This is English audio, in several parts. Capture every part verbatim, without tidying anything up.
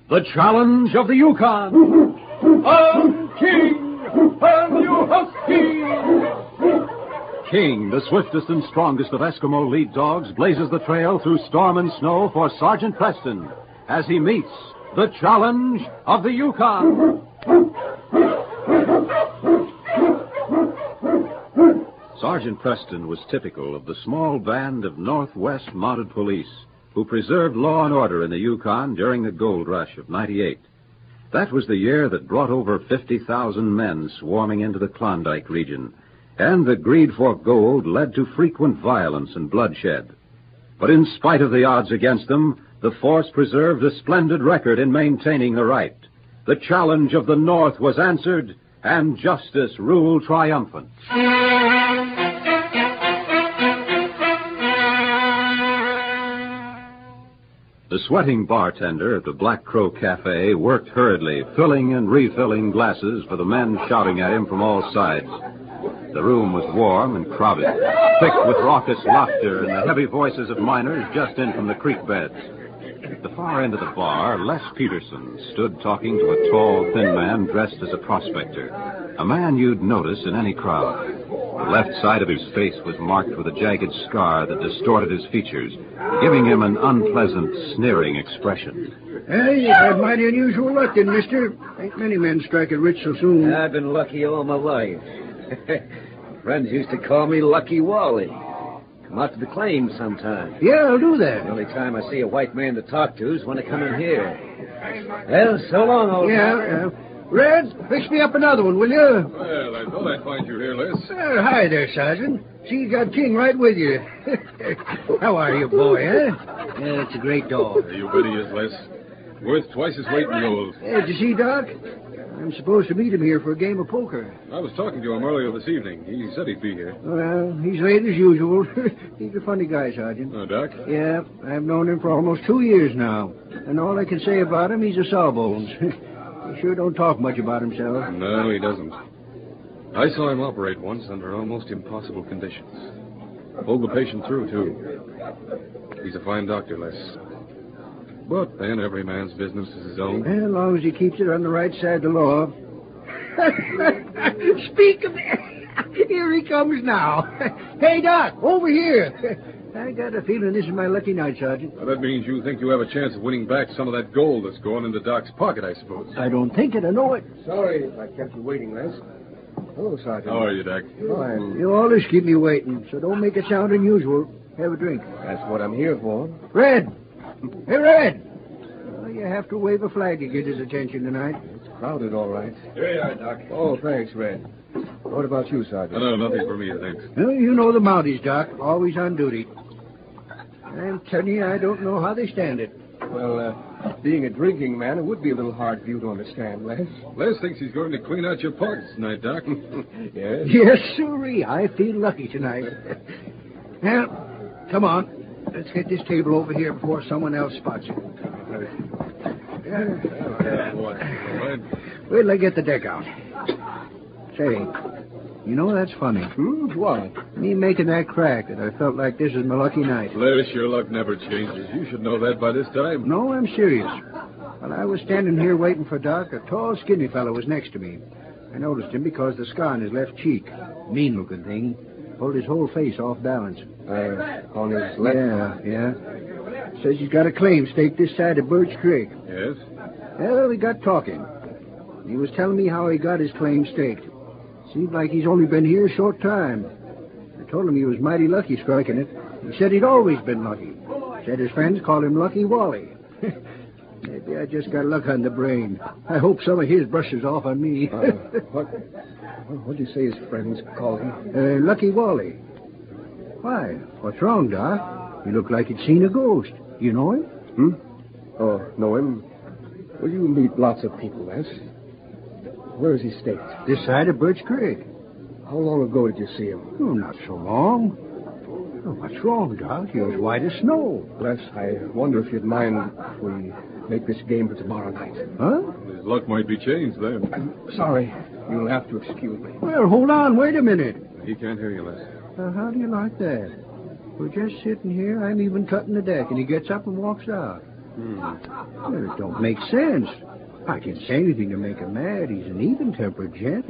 The Challenge of the Yukon. I'm King, and you husky. King, the swiftest and strongest of Eskimo lead dogs, blazes the trail through storm and snow for Sergeant Preston as he meets the Challenge of the Yukon. Sergeant Preston was typical of the small band of Northwest Mounted Police who preserved law and order in the Yukon during the gold rush of ninety-eight. That was the year that brought over fifty thousand men swarming into the Klondike region, and the greed for gold led to frequent violence and bloodshed. But in spite of the odds against them, the force preserved a splendid record in maintaining the right. The challenge of the North was answered, and justice ruled triumphant. The sweating bartender at the Black Crow Cafe worked hurriedly, filling and refilling glasses for the men shouting at him from all sides. The room was warm and crowded, thick with raucous laughter and the heavy voices of miners just in from the creek beds. At the far end of the bar, Les Peterson stood talking to a tall, thin man dressed as a prospector, a man you'd notice in any crowd. The left side of his face was marked with a jagged scar that distorted his features, giving him an unpleasant, sneering expression. Hey, you've had mighty unusual luck, then, mister. Ain't many men strike it rich so soon. I've been lucky all my life. Friends used to call me Lucky Wally. Come out to the claim sometime. Yeah, I'll do that. The only time I see a white man to talk to is when I come in here. Well, so long, old Yeah, yeah. Red, fix me up another one, will you? Well, I thought I'd find you here, Les. Uh, hi there, Sergeant. See, you got King right with you. How are you, boy, huh? Yeah, it's a great dog. You bet he is, Les. Worth twice his weight in gold. Hey, did you see Doc? I'm supposed to meet him here for a game of poker. I was talking to him earlier this evening. He said he'd be here. Well, he's late as usual. He's a funny guy, Sergeant. Oh, Doc? Yeah, I've known him for almost two years now. And all I can say about him, he's a sawbones. He sure don't talk much about himself. No, he doesn't. I saw him operate once under almost impossible conditions. Pulled the patient through, too. He's a fine doctor, Les. But then every man's business is his own. Well, as long as he keeps it on the right side of the law. Speak of it. Here he comes now. Hey, Doc, over here. I got a feeling this is my lucky night, Sergeant. Well, that means you think you have a chance of winning back some of that gold that's going into Doc's pocket, I suppose. I don't think it. I know it. Sorry if I kept you waiting, Les. Hello, Sergeant. How are you, Doc? Fine. You always keep me waiting, so don't make it sound unusual. Have a drink. That's what I'm here for. Red! Hey, Red! Well, you have to wave a flag to get his attention tonight. It's crowded, all right. Here you are, Doc. Oh, thanks, Red. What about you, Sergeant? No, no, nothing for me, thanks. Well, you know the Mounties, Doc. Always on duty. I'm telling you, I don't know how they stand it. Well, uh, being a drinking man, it would be a little hard for you to understand, Les. Les thinks he's going to clean out your pockets tonight, Doc. Yes? Yes, sirree. I feel lucky tonight. Well, come on. Let's get this table over here before someone else spots it. Wait till I get the deck out. Say, you know, that's funny. Hmm? What? Me making that crack that I felt like this is my lucky night. Les, your luck never changes. You should know that by this time. No, I'm serious. While I was standing here waiting for Doc, a tall, skinny fellow was next to me. I noticed him because the scar on his left cheek, mean-looking thing, pulled his whole face off balance. Uh, on his left? Yeah, yeah. Says he's got a claim staked this side of Birch Creek. Yes? Well, we got talking. He was telling me how he got his claim staked. Seemed like he's only been here a short time. I told him he was mighty lucky striking it. He said he'd always been lucky. Said his friends called him Lucky Wally. Maybe I just got luck on the brain. I hope some of his brushes off on me. uh, what? What'd you say his friends called him? Uh, Lucky Wally. Why? What's wrong, Doc? You look like you'd seen a ghost. You know him? Hmm? Oh, know him? Well, you meet lots of people, Les. Where is he staked? This side of Birch Creek. How long ago did you see him? Oh, not so long. Oh, what's wrong, Doc? You're as white as snow. Les, I wonder if you'd mind if we make this game for tomorrow night. Huh? His luck might be changed then. I'm sorry. You'll have to excuse me. Well, hold on. Wait a minute. He can't hear you, Les. Uh, how do you like that? We're just sitting here. I'm even cutting the deck, and he gets up and walks out. Hmm. Well, it don't make sense. I can say anything to make him mad. He's an even-tempered gent.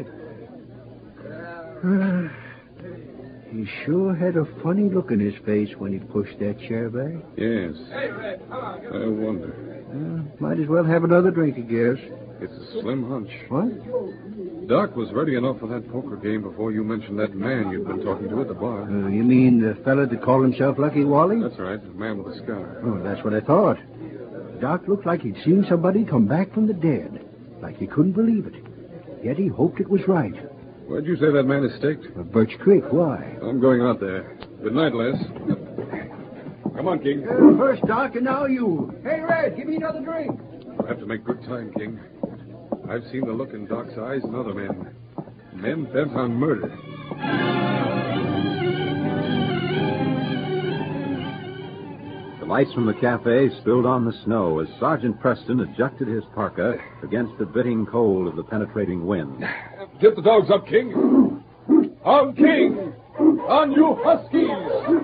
Uh, he sure had a funny look in his face when he pushed that chair back. Yes. I wonder. Uh, might as well have another drink, I guess. It's a slim hunch. What? Doc was ready enough for that poker game before you mentioned that man you'd been talking to at the bar. Uh, you mean the fella that called himself Lucky Wally? That's right, the man with the scar. Oh, that's what I thought. Doc looked like he'd seen somebody come back from the dead. Like he couldn't believe it. Yet he hoped it was right. Where'd you say that man is staked? Uh, Birch Creek, why? I'm going out there. Good night, Les. Come on, King. Uh, first Doc, and now you. Hey, Red, give me another drink. We'll have to make good time, King. I've seen the look in Doc's eyes in other men. Men bent on murder. The lights from the cafe spilled on the snow as Sergeant Preston adjusted his parka against the biting cold of the penetrating wind. Get the dogs up, King. On, King! On, you huskies!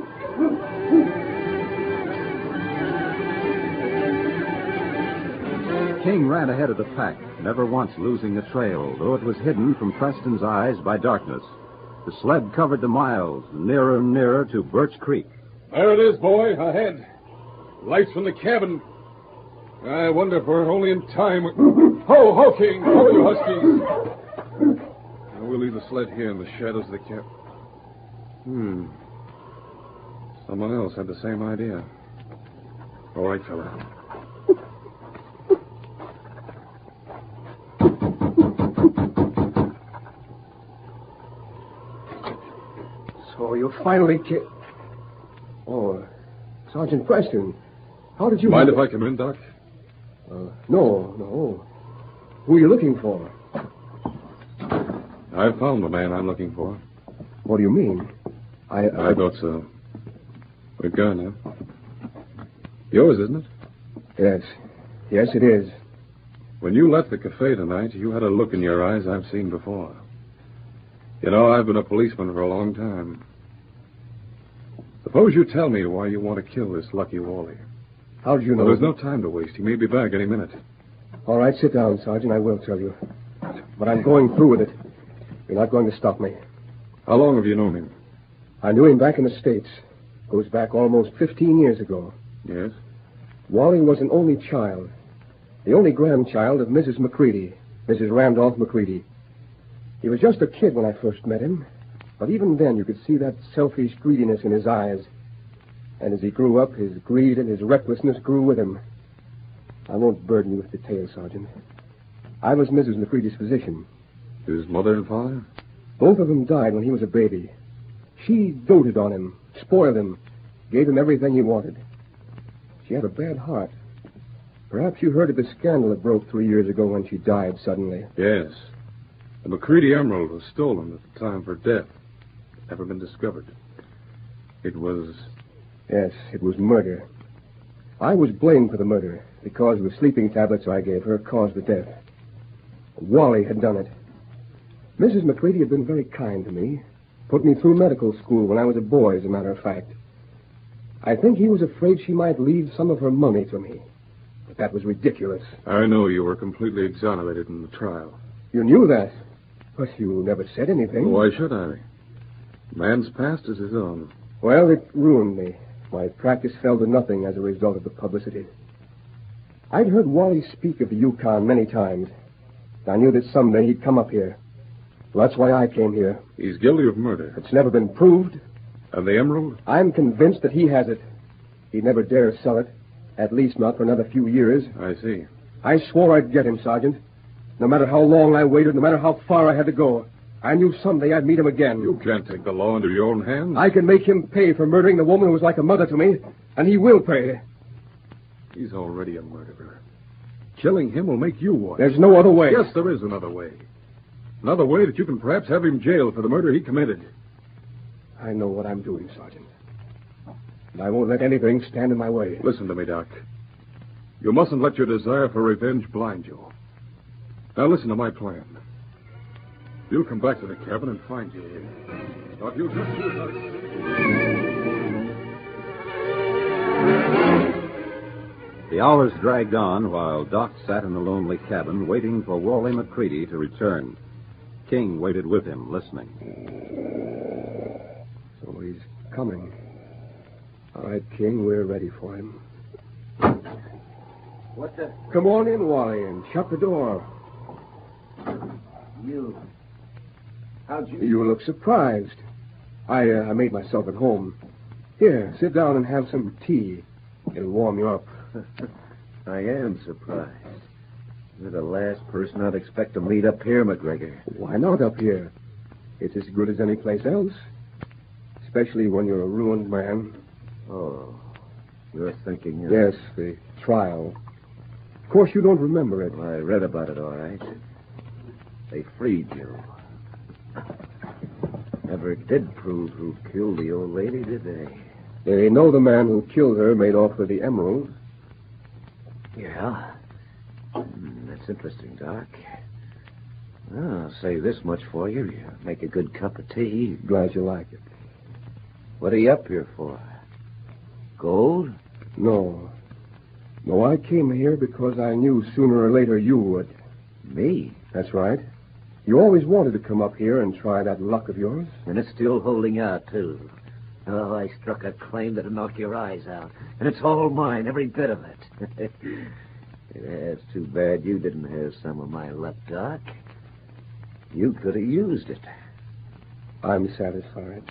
King ran ahead of the pack, never once losing the trail, though it was hidden from Preston's eyes by darkness. The sled covered the miles, nearer and nearer to Birch Creek. There it is, boy, ahead. Lights from the cabin. I wonder if we're only in time. Ho, ho, King! Ho, you huskies! Now, we'll leave the sled here in the shadows of the camp. Hmm. Someone else had the same idea. All right, fella. So you finally ki- Oh, Sergeant Preston. How did you... Mind if I come in, Doc? Uh, no, no. Who are you looking for? I've found the man I'm looking for. What do you mean? I... I, I thought so. We're gone now. Yours, isn't it? Yes. Yes, it is. When you left the cafe tonight, you had a look in your eyes I've seen before. You know, I've been a policeman for a long time. Suppose you tell me why you want to kill this Lucky Wally. How did you know? Well, there's no time to waste. He may be back any minute. All right, sit down, Sergeant. I will tell you. But I'm going through with it. You're not going to stop me. How long have you known him? I knew him back in the States. Goes back almost fifteen years ago. Yes? Wally was an only child. The only grandchild of Missus McCready, Missus Randolph McCready. He was just a kid when I first met him. But even then, you could see that selfish greediness in his eyes. And as he grew up, his greed and his recklessness grew with him. I won't burden you with details, Sergeant. I was Missus McCready's physician. His mother and father? Both of them died when he was a baby. She doted on him, spoiled him, gave him everything he wanted. She had a bad heart. Perhaps you heard of the scandal that broke three years ago when she died suddenly. Yes. The McCready emerald was stolen at the time of her death. Never been discovered. It was... Yes, it was murder. I was blamed for the murder because the sleeping tablets I gave her caused the death. Wally had done it. Missus McCready had been very kind to me. Put me through medical school when I was a boy, as a matter of fact. I think he was afraid she might leave some of her money to me. But that was ridiculous. I know you were completely exonerated in the trial. You knew that. But you never said anything. Why should I? Man's past is his own. Well, it ruined me. My practice fell to nothing as a result of the publicity. I'd heard Wally speak of the Yukon many times. I knew that someday he'd come up here. Well, that's why I came here. He's guilty of murder. It's never been proved. And the emerald? I'm convinced that he has it. He'd never dare sell it. At least not for another few years. I see. I swore I'd get him, Sergeant. No matter how long I waited, no matter how far I had to go. I knew someday I'd meet him again. You can't take the law into your own hands. I can make him pay for murdering the woman who was like a mother to me, and he will pay. He's already a murderer. Killing him will make you one. There's no other way. Yes, there is another way. Another way that you can perhaps have him jailed for the murder he committed. I know what I'm doing, Sergeant. And I won't let anything stand in my way. Listen to me, Doc. You mustn't let your desire for revenge blind you. Now listen to my plan. You'll come back to the cabin and find you. Now, if you'll just shoot us... The hours dragged on while Doc sat in the lonely cabin waiting for Wally McCready to return. King waited with him, listening. So he's coming. All right, King, we're ready for him. What the... Come on in, Wally, and shut the door. You... How'd you... You look surprised. I, uh, I made myself at home. Here, sit down and have some tea. It'll warm you up. I am surprised. You're the last person I'd expect to meet up here, McGregor. Why not up here? It's as good as any place else. Especially when you're a ruined man. Oh, you're thinking of... Yes, the trial. Of course, you don't remember it. Well, I read about it, all right. They freed you. Never did prove who killed the old lady, did they? They know the man who killed her made off with the emerald. Yeah. Mm, that's interesting, Doc. Well, I'll say this much for you. You make a good cup of tea. Glad you like it. What are you up here for? Gold? No. No, I came here because I knew sooner or later you would. Me? That's right. You always wanted to come up here and try that luck of yours. And it's still holding out, too. Oh, I struck a claim that'll knock your eyes out. And it's all mine, every bit of it. It's too bad you didn't have some of my luck, Doc. You could have used it. I'm satisfied.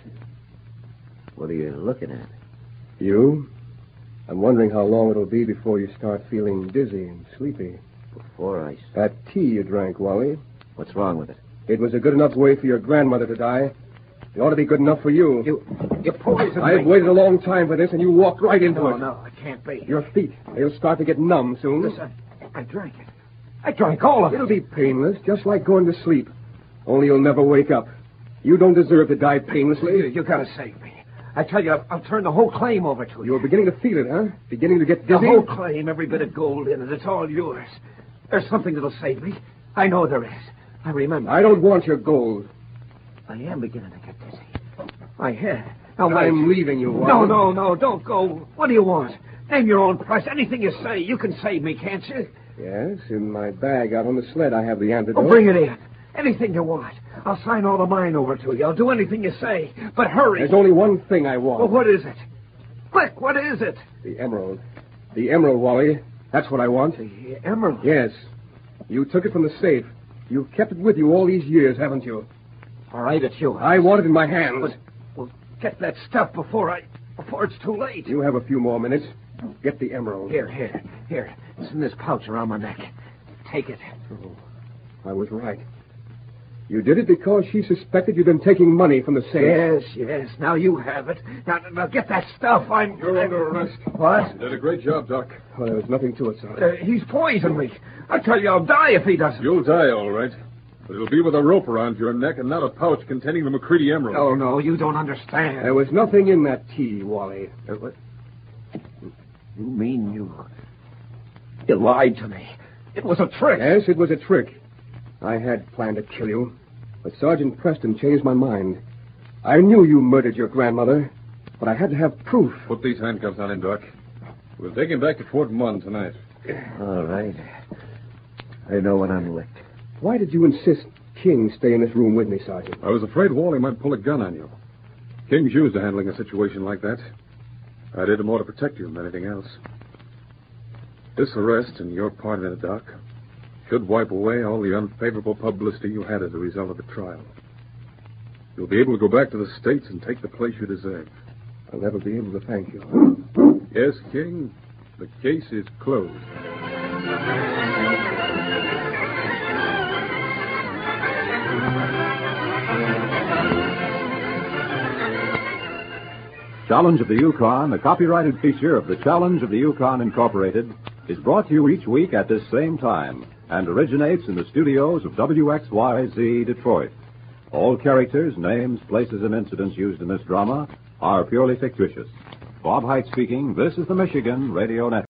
What are you looking at? You? I'm wondering how long it'll be before you start feeling dizzy and sleepy. Before I... That tea you drank, Wally. What's wrong with it? It was a good enough way for your grandmother to die. It ought to be good enough for you. You... You poisoned I've me. waited a long time for this, and you walked right into no, it. No, no, it can't be. Your feet, they'll start to get numb soon. Listen, I drank it. I drank all of it. It'll be painless, just like going to sleep. Only you'll never wake up. You don't deserve to die painlessly. You, you gotta save me. I tell you, I'll, I'll turn the whole claim over to you. You're beginning to feel it, huh? Beginning to get The dizzy? whole claim, every bit of gold in it, it's all yours. There's something that'll save me. I know there is. I remember. I don't want your gold. I am beginning to get dizzy. My head. Now, I'm wait. leaving you, Wally. No, no, no, don't go. What do you want? Name your own price. Anything you say. You can save me, can't you? Yes, in my bag out on the sled I have the antidote. Oh, bring it in. Anything you want. I'll sign all of mine over to you. I'll do anything you say. But hurry. There's only one thing I want. Well, what is it? Quick, what is it? The emerald. The emerald, Wally. That's what I want. The emerald? Yes. You took it from the safe. You've kept it with you all these years, haven't you? All right, it's yours. I want it in my hands. But, well, get that stuff before I... before it's too late. You have a few more minutes. Get the emerald. Here, here, here. It's in this pouch around my neck. Take it. Oh, I was right. You did it because she suspected you'd been taking money from the safe. Yes, yes. Now you have it. Now, now get that stuff. I'm... You're I'm... under arrest. What? You did a great job, Doc. Well, there was nothing to it, sir. Uh, he's poisoned me. I tell you, I'll die if he doesn't. You'll die, all right. But it'll be with a rope around your neck and not a pouch containing the McCready emerald. Oh, no, you don't understand. There was nothing in that tea, Wally. Uh, what? You mean you... You lied to me. It was a trick. Yes, it was a trick. I had planned to kill you, but Sergeant Preston changed my mind. I knew you murdered your grandmother, but I had to have proof. Put these handcuffs on him, Doc. We'll take him back to Fort Munn tonight. All right. I know when I'm licked. Why did you insist King stay in this room with me, Sergeant? I was afraid Wally might pull a gun on you. King's used to handling a situation like that. I did it more to protect you than anything else. This arrest and your part in it, Doc, should wipe away all the unfavorable publicity you had as a result of the trial. You'll be able to go back to the States and take the place you deserve. I'll never be able to thank you. Yes, King, the case is closed. Challenge of the Yukon, a copyrighted feature of the Challenge of the Yukon Incorporated, is brought to you each week at this same time and originates in the studios of W X Y Z Detroit. All characters, names, places, and incidents used in this drama are purely fictitious. Bob Height speaking. This is the Michigan Radio Network.